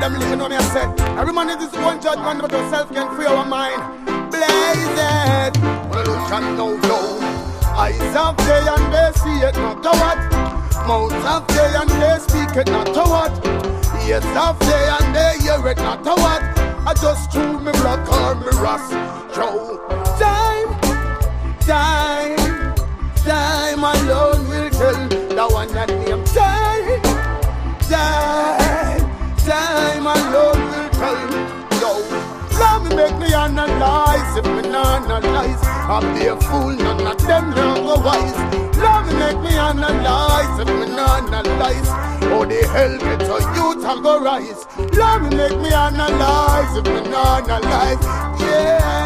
them living on your set. Every man is his own judgment, but yourself can free our mind. Blaze it. Well, look and no flow. Eyes of day and they see it, not to what. Mouths of day and they speak it, not to what. Ears of day and they hear it, not to what. I just chew me blood, call me Ross Joe. Time alone will tell the one that name. Time alone will tell. Yo, let me make me analyze. If me not analyze, I'll be a fool, none of them now go wise. Let me make me analyze. If me not analyze, oh the hell get a youth and go rise. Let me make me analyze. If me not analyze, yeah.